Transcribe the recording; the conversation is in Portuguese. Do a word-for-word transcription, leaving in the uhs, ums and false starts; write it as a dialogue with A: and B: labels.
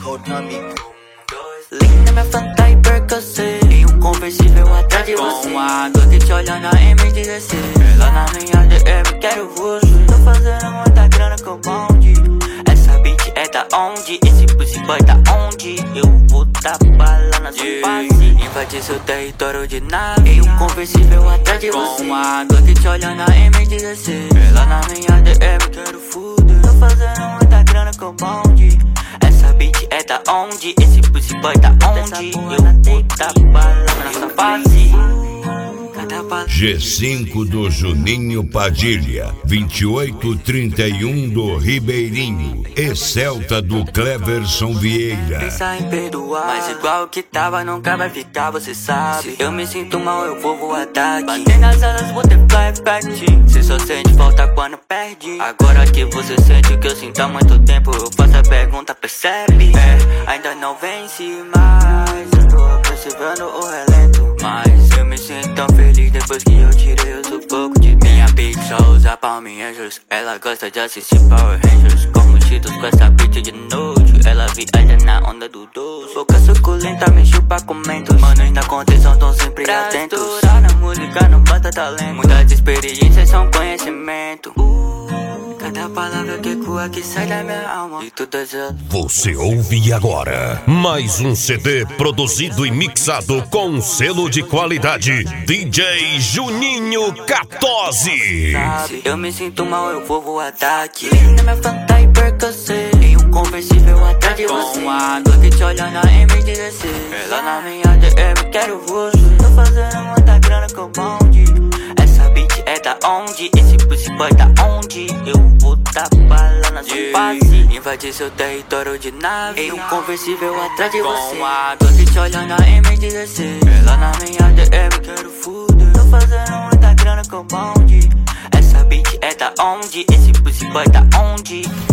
A: Liga na minha Fanta e percocê, em um conversível atrás de você. Com a doce te olhando na M dezesseis. Ela na minha D M, quero você. Tô fazendo muita grana com bonde. Essa beat é da onde? Esse pussy boy tá onde? Eu vou dar bala na sua face, invadir seu território de nave, em um conversível atrás de você. Com a doce te olhando na M dezesseis. Ela na minha D M, quero fuder. Tô fazendo muita grana com bonde. Essa beat é da onde? Esse pussy boy tá onde? Eu vou dar bala na sua face.
B: G cinco do Juninho Padilha, vinte e oito trinta e um do Ribeirinho e Celta do Cleverson Vieira.
A: Pensa em perdoar, mas igual que tava nunca vai ficar, você sabe. Se eu me sinto mal eu vou voar daqui. Bater nas alas, vou ter fly effect. Cê só sente falta quando perde. Agora que você sente o que eu sinto há muito tempo, eu faço a pergunta, percebe? É, ainda não vence mais. Eu tô observando o relento, mas eu me sinto tão feliz depois que eu tirei o sufoco de minha bitch. Só usa Palm Angels, ela gosta de assistir Power Rangers. Como Cheetos com essa bitch de noite, ela viaja na onda do doce. Boca suculenta, me chupa com mentos. Manos na condição tão sempre pra atentos. Estourar na música não basta talento, muitas experiências são conhecimento. Cada palavra que ecoa que sai da minha alma e todas elas.
B: Você ouve agora mais um C D produzido e mixado com selo de qualidade D J Juninho quatorze.
A: Se eu me sinto mal eu vou voar daqui. Na minha Fanta e percocê, em um conversível atrás de você. Com a doce te olhando na M dezesseis. Ela na minha D M, quero você. Tô fazendo muita grana com bonde. Essa beat é da onde? Esse pussy boy tá onde? Eu vou dar bala na sua face, invadir seu território de nave, em um conversível atrás de você. Com a doce te olhando na M dezesseis. Ela na minha D M, quero fuder. Tô fazendo muita grana com bonde. Essa beat é da onde? Esse pussy boy tá onde?